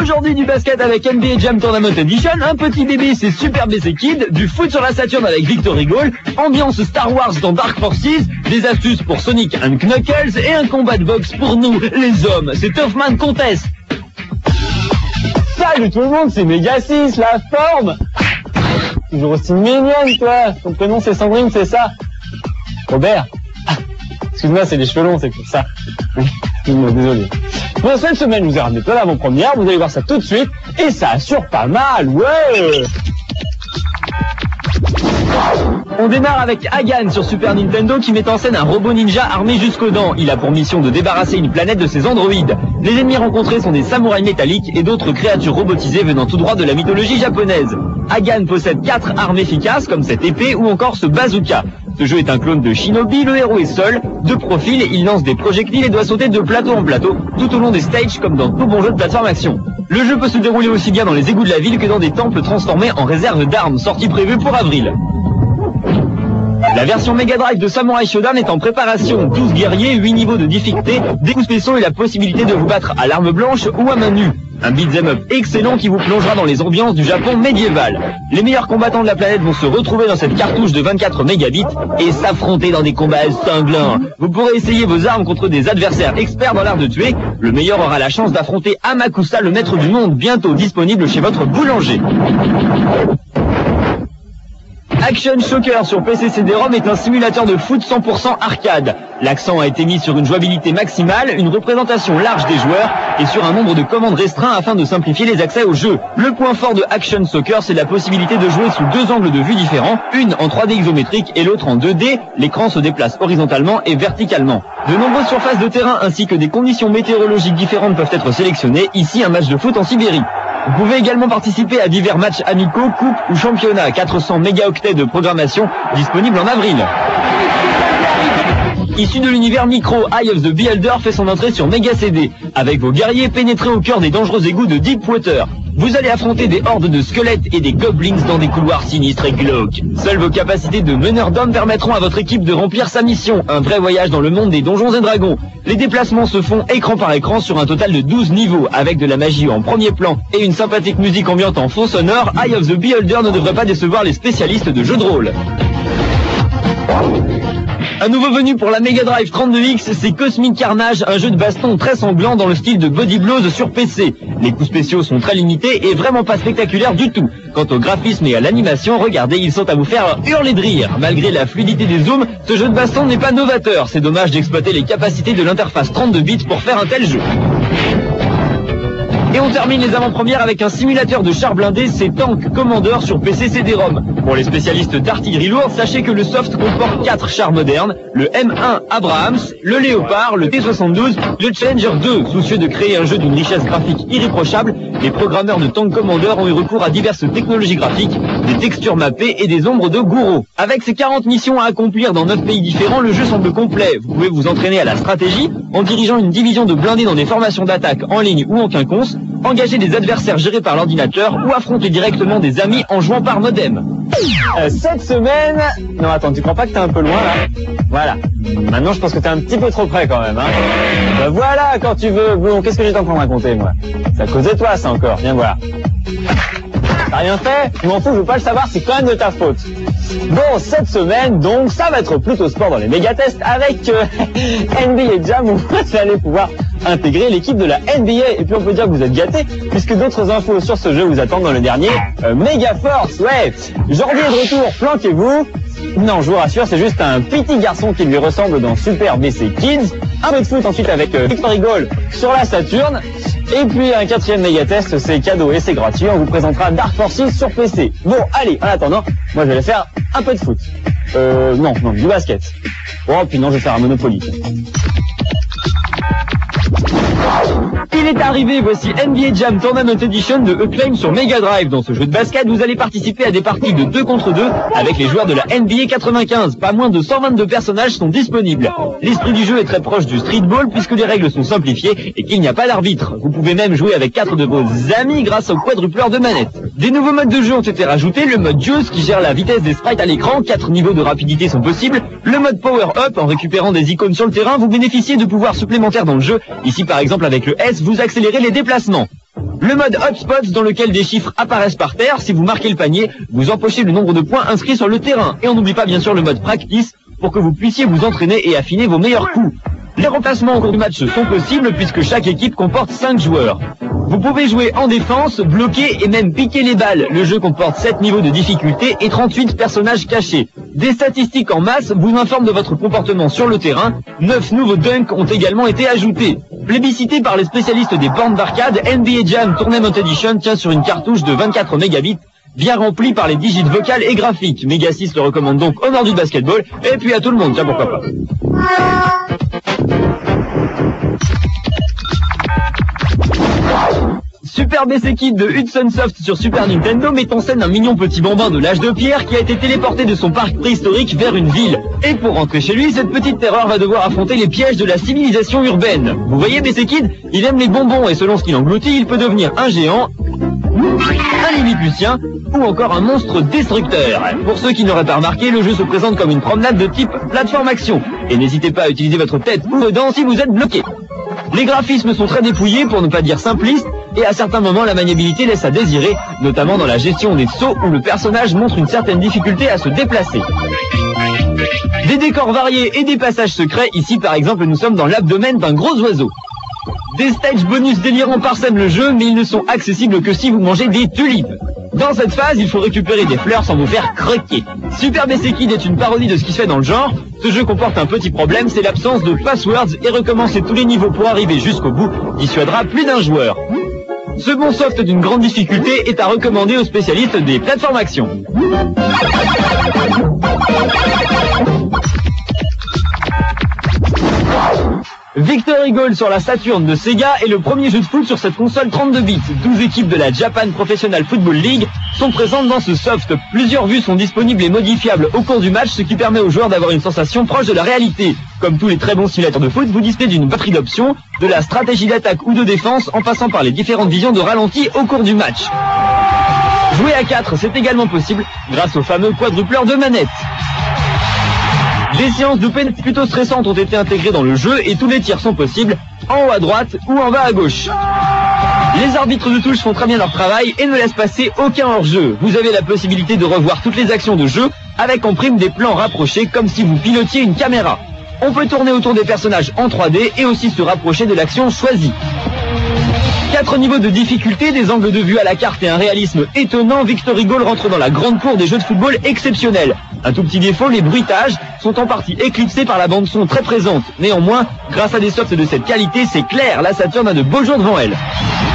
Aujourd'hui du basket avec NBA Jam Tournament Edition, un petit bébé c'est Super BC Kid, du foot sur la Saturn avec Victory Goal, ambiance Star Wars dans Dark Forces, des astuces pour Sonic and Knuckles et un combat de boxe pour nous, les hommes, c'est Toughman Contest. Salut tout le monde, c'est Mega 6, la forme. Toujours aussi mignonne toi, ton prénom c'est Sandrine, c'est ça? Robert. Excuse-moi, c'est les cheveux longs, c'est pour ça. Désolé. Bon, cette semaine, je vous ai ramené plein d'avant-premières, vous allez voir ça tout de suite, et ça assure pas mal, ouais. On démarre avec Hagan sur Super Nintendo qui met en scène un robot ninja armé jusqu'aux dents. Il a pour mission de débarrasser une planète de ses androïdes. Les ennemis rencontrés sont des samouraïs métalliques et d'autres créatures robotisées venant tout droit de la mythologie japonaise. Hagan possède 4 armes efficaces comme cette épée ou encore ce bazooka. Ce jeu est un clone de Shinobi, le héros est seul, de profil, il lance des projectiles et doit sauter de plateau en plateau, tout au long des stages comme dans tout bon jeu de plateforme action. Le jeu peut se dérouler aussi bien dans les égouts de la ville que dans des temples transformés en réserve d'armes, sortie prévue pour avril. La version Mega Drive de Samurai Shodown est en préparation, 12 guerriers, 8 niveaux de difficulté, des coups spéciaux et la possibilité de vous battre à l'arme blanche ou à main nue. Un beat'em up excellent qui vous plongera dans les ambiances du Japon médiéval. Les meilleurs combattants de la planète vont se retrouver dans cette cartouche de 24 mégabits et s'affronter dans des combats sanglants. Vous pourrez essayer vos armes contre des adversaires experts dans l'art de tuer. Le meilleur aura la chance d'affronter Amakusa, le maître du monde, bientôt disponible chez votre boulanger. Action Shocker sur PC CD-ROM est un simulateur de foot 100% arcade. L'accent a été mis sur une jouabilité maximale, une représentation large des joueurs et sur un nombre de commandes restreint afin de simplifier les accès au jeu. Le point fort de Action Soccer, c'est la possibilité de jouer sous 2 angles de vue différents, une en 3D isométrique et l'autre en 2D. L'écran se déplace horizontalement et verticalement. De nombreuses surfaces de terrain ainsi que des conditions météorologiques différentes peuvent être sélectionnées. Ici, un match de foot en Sibérie. Vous pouvez également participer à divers matchs amicaux, coupes ou championnats. 400 mégaoctets de programmation disponibles en avril. Issu de l'univers micro, Eye of the Beholder fait son entrée sur Mega CD. Avec vos guerriers, pénétrez au cœur des dangereux égouts de Deepwater. Vous allez affronter des hordes de squelettes et des goblins dans des couloirs sinistres et glauques. Seules vos capacités de meneur d'hommes permettront à votre équipe de remplir sa mission. Un vrai voyage dans le monde des donjons et dragons. Les déplacements se font écran par écran sur un total de 12 niveaux. Avec de la magie en premier plan et une sympathique musique ambiante en fond sonore, Eye of the Beholder ne devrait pas décevoir les spécialistes de jeux de rôle. Un nouveau venu pour la Mega Drive 32X, c'est Cosmic Carnage, un jeu de baston très sanglant dans le style de Body Blows sur PC. Les coups spéciaux sont très limités et vraiment pas spectaculaires du tout. Quant au graphisme et à l'animation, regardez, ils sont à vous faire hurler de rire. Malgré la fluidité des zooms, ce jeu de baston n'est pas novateur. C'est dommage d'exploiter les capacités de l'interface 32 bits pour faire un tel jeu. Et on termine les avant-premières avec un simulateur de char blindé, c'est Tank Commander sur PC CD-ROM. Pour les spécialistes d'artillerie lourde, sachez que le soft comporte 4 chars modernes, le M1 Abrams, le Léopard, le T-72, le Challenger 2. Soucieux de créer un jeu d'une richesse graphique irréprochable, les programmeurs de Tank Commander ont eu recours à diverses technologies graphiques, des textures mappées et des ombres de gouraud. Avec ses 40 missions à accomplir dans 9 pays différents, le jeu semble complet. Vous pouvez vous entraîner à la stratégie en dirigeant une division de blindés dans des formations d'attaque en ligne ou en quinconce, engager des adversaires gérés par l'ordinateur ou affronter directement des amis en jouant par modem. Cette semaine... Non, attends, tu crois pas que t'es un peu loin, là? Voilà. Maintenant, je pense que t'es un petit peu trop près, quand même, hein. Voilà, quand tu veux. Bon, qu'est-ce que j'étais en train de raconter, moi? C'est à cause de toi, ça, encore. Viens voir. T'as rien fait? Je m'en fous, je veux pas le savoir, c'est quand même de ta faute. Bon, cette semaine, donc, ça va être plutôt sport dans les méga-tests avec NBA Jam où vous allez pouvoir intégrer l'équipe de la NBA. Et puis on peut dire que vous êtes gâtés puisque d'autres infos sur ce jeu vous attendent dans le dernier Mega Force. Ouais, Jordi est de retour, planquez-vous. Non, je vous rassure, c'est juste un petit garçon qui lui ressemble dans Super BC Kids. Un peu de foot ensuite avec Victory Goal sur la Saturn. Et puis un 4e méga test, c'est cadeau et c'est gratuit. On vous présentera Dark Forces sur PC. Bon, allez, en attendant, moi je vais faire un peu de foot. Non, du basket. Oh, puis non, je vais faire un Monopoly. Il est arrivé, voici NBA Jam Tournament Edition de Acclaim sur Mega Drive. Dans ce jeu de basket, vous allez participer à des parties de 2 contre 2 avec les joueurs de la NBA 95. Pas moins de 122 personnages sont disponibles. L'esprit du jeu est très proche du streetball puisque les règles sont simplifiées et qu'il n'y a pas d'arbitre. Vous pouvez même jouer avec 4 de vos amis grâce au quadrupleur de manette. Des nouveaux modes de jeu ont été rajoutés, le mode Juice qui gère la vitesse des sprites à l'écran, 4 niveaux de rapidité sont possibles, le mode Power Up en récupérant des icônes sur le terrain, vous bénéficiez de pouvoirs supplémentaires dans le jeu. Ici par exemple avec le S, vous accélérez les déplacements. Le mode Hotspots dans lequel des chiffres apparaissent par terre. Si vous marquez le panier, vous empochez le nombre de points inscrits sur le terrain. Et on n'oublie pas bien sûr le mode Practice pour que vous puissiez vous entraîner et affiner vos meilleurs coups. Les remplacements au cours du match sont possibles puisque chaque équipe comporte 5 joueurs. Vous pouvez jouer en défense, bloquer et même piquer les balles. Le jeu comporte 7 niveaux de difficulté et 38 personnages cachés. Des statistiques en masse vous informent de votre comportement sur le terrain. 9 nouveaux dunks ont également été ajoutés. Plébiscité par les spécialistes des bornes d'arcade, NBA Jam Tournament Edition tient sur une cartouche de 24 mégabits, bien remplie par les digits vocales et graphiques. Mega 6 le recommande donc au nord du basketball, et puis à tout le monde, tiens pourquoi pas. Super BC Kid de Hudson Soft sur Super Nintendo met en scène un mignon petit bambin de l'âge de pierre qui a été téléporté de son parc préhistorique vers une ville. Et pour rentrer chez lui, cette petite terreur va devoir affronter les pièges de la civilisation urbaine. Vous voyez BC Kid, il aime les bonbons et selon ce qu'il engloutit, il peut devenir un géant, un Lilliputien ou encore un monstre destructeur. Pour ceux qui n'auraient pas remarqué, le jeu se présente comme une promenade de type plateforme action. Et n'hésitez pas à utiliser votre tête ou vos dents si vous êtes bloqué. Les graphismes sont très dépouillés pour ne pas dire simplistes et à certains moments la maniabilité laisse à désirer, notamment dans la gestion des sauts où le personnage montre une certaine difficulté à se déplacer. Des décors variés et des passages secrets, ici par exemple nous sommes dans l'abdomen d'un gros oiseau. Des stages bonus délirants parsèment le jeu, mais ils ne sont accessibles que si vous mangez des tulipes. Dans cette phase, il faut récupérer des fleurs sans vous faire croquer. Super BC Kid est une parodie de ce qui se fait dans le genre. Ce jeu comporte un petit problème, c'est l'absence de passwords et recommencer tous les niveaux pour arriver jusqu'au bout dissuadera plus d'un joueur. Ce bon soft d'une grande difficulté est à recommander aux spécialistes des plateformes action. Victory Goal sur la Saturn de Sega est le premier jeu de foot sur cette console 32 bits. 12 équipes de la Japan Professional Football League sont présentes dans ce soft. Plusieurs vues sont disponibles et modifiables au cours du match, ce qui permet aux joueurs d'avoir une sensation proche de la réalité. Comme tous les très bons simulateurs de foot, vous disposez d'une batterie d'options, de la stratégie d'attaque ou de défense, en passant par les différentes visions de ralenti au cours du match. Jouer à 4, c'est également possible grâce au fameux quadrupleur de manette. Des séances de pénal plutôt stressantes ont été intégrées dans le jeu et tous les tirs sont possibles en haut à droite ou en bas à gauche. Les arbitres de touche font très bien leur travail et ne laissent passer aucun hors-jeu. Vous avez la possibilité de revoir toutes les actions de jeu avec en prime des plans rapprochés comme si vous pilotiez une caméra. On peut tourner autour des personnages en 3D et aussi se rapprocher de l'action choisie. 4 niveaux de difficulté, des angles de vue à la carte et un réalisme étonnant, Victory Goal rentre dans la grande cour des jeux de football exceptionnels. Un tout petit défaut, les bruitages sont en partie éclipsés par la bande son très présente. Néanmoins, grâce à des softs de cette qualité, c'est clair, la Saturn a de beaux jours devant elle.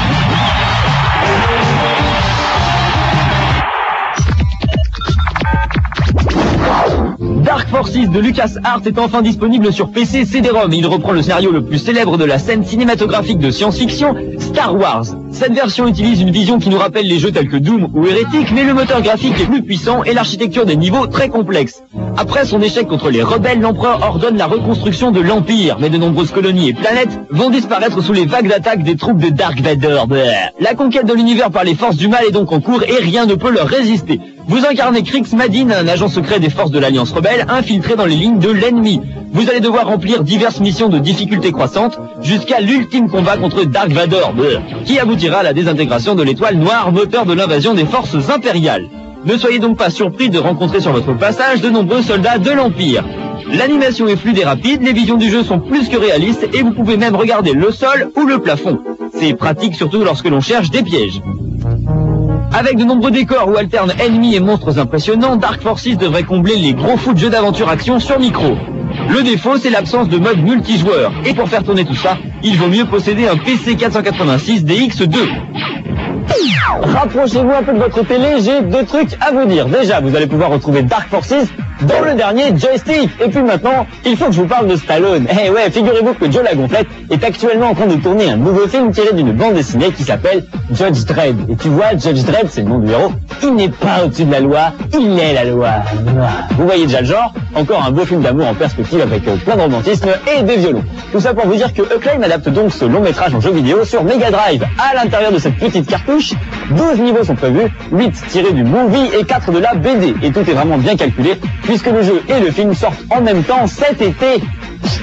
Dark Forces de LucasArts est enfin disponible sur PC CD-ROM. Il reprend le scénario le plus célèbre de la scène cinématographique de science-fiction, Star Wars. Cette version utilise une vision qui nous rappelle les jeux tels que Doom ou Heretic, mais le moteur graphique est plus puissant et l'architecture des niveaux très complexe. Après son échec contre les rebelles, l'empereur ordonne la reconstruction de l'Empire, mais de nombreuses colonies et planètes vont disparaître sous les vagues d'attaque des troupes de Dark Vador. La conquête de l'univers par les forces du mal est donc en cours et rien ne peut leur résister. Vous incarnez Krix Madin, un agent secret des forces de l'Alliance rebelle, infiltré dans les lignes de l'ennemi. Vous allez devoir remplir diverses missions de difficulté croissante jusqu'à l'ultime combat contre Dark Vador, qui aboutira à la désintégration de l'étoile noire, moteur de l'invasion des forces impériales. Ne soyez donc pas surpris de rencontrer sur votre passage de nombreux soldats de l'Empire. L'animation est fluide et rapide, les visions du jeu sont plus que réalistes et vous pouvez même regarder le sol ou le plafond. C'est pratique surtout lorsque l'on cherche des pièges. Avec de nombreux décors où alternent ennemis et monstres impressionnants, Dark Forces devrait combler les gros fous de jeux d'aventure-action sur micro. Le défaut, c'est l'absence de mode multijoueur. Et pour faire tourner tout ça, il vaut mieux posséder un PC 486 DX2. Rapprochez-vous un peu de votre télé, j'ai 2 trucs à vous dire. Déjà, vous allez pouvoir retrouver Dark Forces dans le dernier Joystick. Et puis maintenant, il faut que je vous parle de Stallone. Eh ouais, figurez-vous que Joe la Gonflette est actuellement en train de tourner un nouveau film tiré d'une bande dessinée qui s'appelle Judge Dredd. Et tu vois, Judge Dredd, c'est le nom du héros. Il n'est pas au-dessus de la loi, il est la loi. Vous voyez déjà le genre, encore un beau film d'amour en perspective avec plein de romantisme et des violons. Tout ça pour vous dire que Acclaim adapte donc ce long métrage en jeu vidéo sur Mega Drive. À l'intérieur de cette petite cartouche, 12 niveaux sont prévus, 8 tirés du movie et 4 de la BD. Et tout est vraiment bien calculé, puisque le jeu et le film sortent en même temps cet été.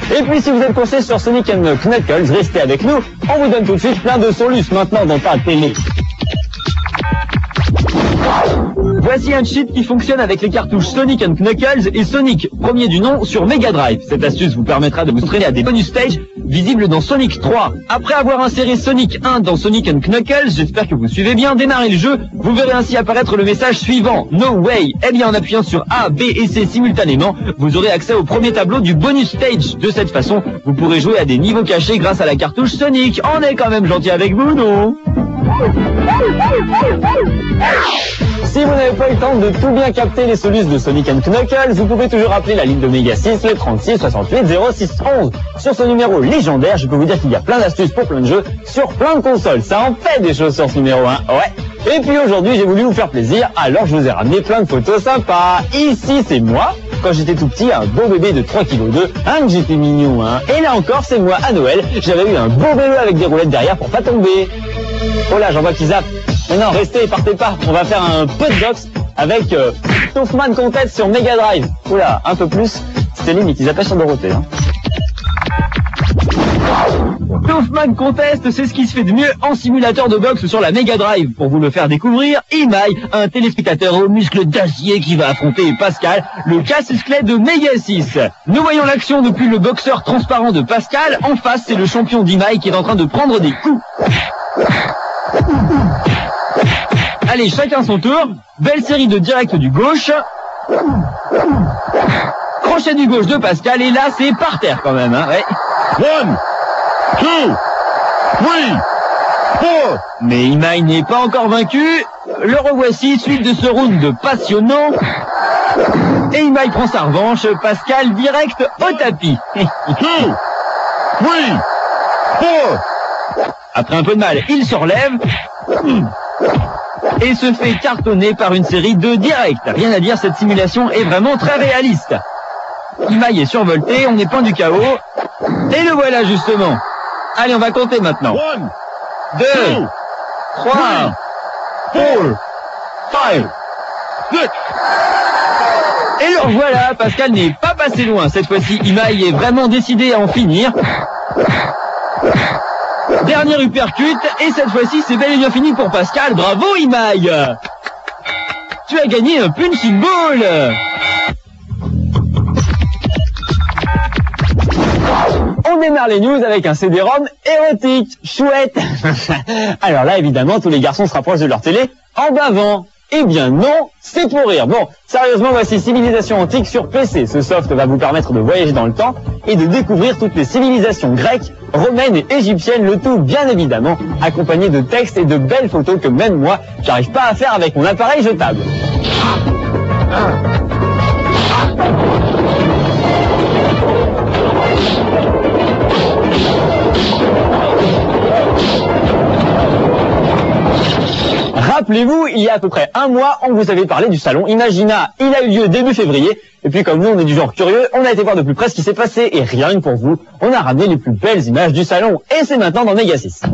Et puis si vous êtes coincé sur Sonic & Knuckles, restez avec nous, on vous donne tout de suite plein de solutions maintenant dans ta télé. Voici un cheat qui fonctionne avec les cartouches Sonic & Knuckles et Sonic, premier du nom, sur Mega Drive. Cette astuce vous permettra de vous traîner à des bonus stages visibles dans Sonic 3. Après avoir inséré Sonic 1 dans Sonic & Knuckles, j'espère que vous suivez bien, démarrez le jeu, vous verrez ainsi apparaître le message suivant, No way. Eh bien en appuyant sur A, B et C simultanément, vous aurez accès au premier tableau du bonus stage. De cette façon, vous pourrez jouer à des niveaux cachés grâce à la cartouche Sonic. On est quand même gentil avec vous, non? Si vous n'avez pas eu le temps de tout bien capter les solutions de Sonic & Knuckles, vous pouvez toujours appeler la ligne de Mega 6, le 36 68 06 11. Sur ce numéro légendaire, je peux vous dire qu'il y a plein d'astuces pour plein de jeux sur plein de consoles. Ça en fait des choses sur ce numéro, hein. Ouais. Et puis aujourd'hui, j'ai voulu vous faire plaisir, alors je vous ai ramené plein de photos sympas. Ici, c'est moi, quand j'étais tout petit, un beau bébé de 3,2 kg, hein, que j'étais mignon, hein. Et là encore, c'est moi à Noël, j'avais eu un beau vélo avec des roulettes derrière pour pas tomber. Oh là, j'en vois qui zappe. Mais non, restez, partez pas. On va faire un peu de boxe avec Toffman Contest sur Mega Drive. Oula, un peu plus. C'était limite, ils appellent sur Dorothée. Hein. Toffman Contest, c'est ce qui se fait de mieux en simulateur de boxe sur la Mega Drive. Pour vous le faire découvrir, Imai, un téléspectateur aux muscles d'acier qui va affronter Pascal, le casse-squelette de Mega 6. Nous voyons l'action depuis le boxeur transparent de Pascal. En face, c'est le champion d'Imai qui est en train de prendre des coups. Allez, chacun son tour. Belle série de directs du gauche. Crochet du gauche de Pascal. Et là, c'est par terre quand même. Hein, ouais. 1, 2, 3, 4. Mais Imai n'est pas encore vaincu. Le revoici, suite de ce round passionnant. Et Imai prend sa revanche. Pascal direct au tapis. 2, 3, 4. Après un peu de mal, il se relève. Et se fait cartonner par une série de directs. Rien à dire, cette simulation est vraiment très réaliste. Imai est survolté, on est point du chaos. Et le voilà justement. Allez, on va compter maintenant. 1, 2, 3, 4, 5, 6. Et le revoilà, Pascal n'est pas passé loin. Cette fois-ci, Imai est vraiment décidé à en finir. Dernier uppercut, et cette fois-ci, c'est bel et bien fini pour Pascal. Bravo, Imai! Tu as gagné un punching ball! On démarre les news avec un CD-ROM érotique. Chouette! Alors là, évidemment, tous les garçons se rapprochent de leur télé en bavant. Eh bien non, c'est pour rire. Bon, sérieusement, voici Civilisation Antique sur PC. Ce soft va vous permettre de voyager dans le temps et de découvrir toutes les civilisations grecques, romaines et égyptiennes, le tout bien évidemment accompagné de textes et de belles photos que même moi, j'arrive pas à faire avec mon appareil jetable. Rappelez-vous, il y a à peu près un mois, on vous avait parlé du salon Imagina. Il a eu lieu début février. Et puis comme nous, on est du genre curieux, on a été voir de plus près ce qui s'est passé. Et rien que pour vous, on a ramené les plus belles images du salon. Et c'est maintenant dans Mega 6.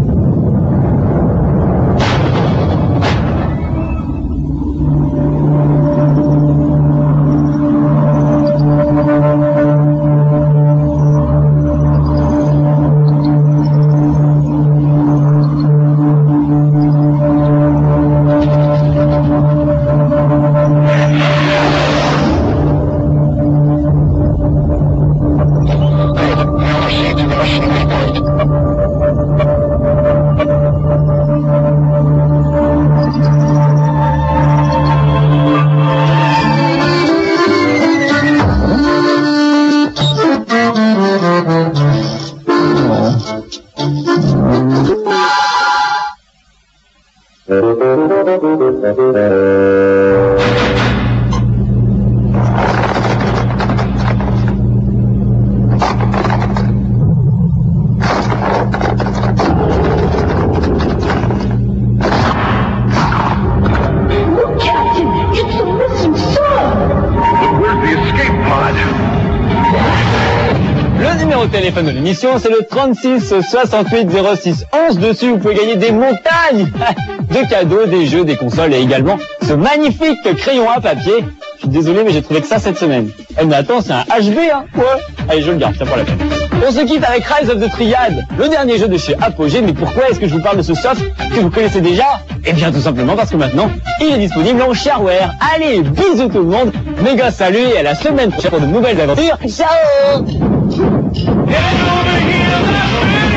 Au téléphone de l'émission, c'est le 36 68 06 11. Dessus, vous pouvez gagner des montagnes de cadeaux, des jeux, des consoles et également ce magnifique crayon à papier. Je suis désolé, mais j'ai trouvé que ça cette semaine. Eh, mais attends, c'est un HB, hein? Ouais. Allez, je le garde, ça pour la peine. On se quitte avec Rise of the Triad, le dernier jeu de chez Apogee. Mais pourquoi est-ce que je vous parle de ce soft que vous connaissez déjà? Eh bien tout simplement parce que maintenant, il est disponible en shareware. Allez, bisous tout le monde, méga salut et à la semaine prochaine pour de nouvelles aventures. Ciao!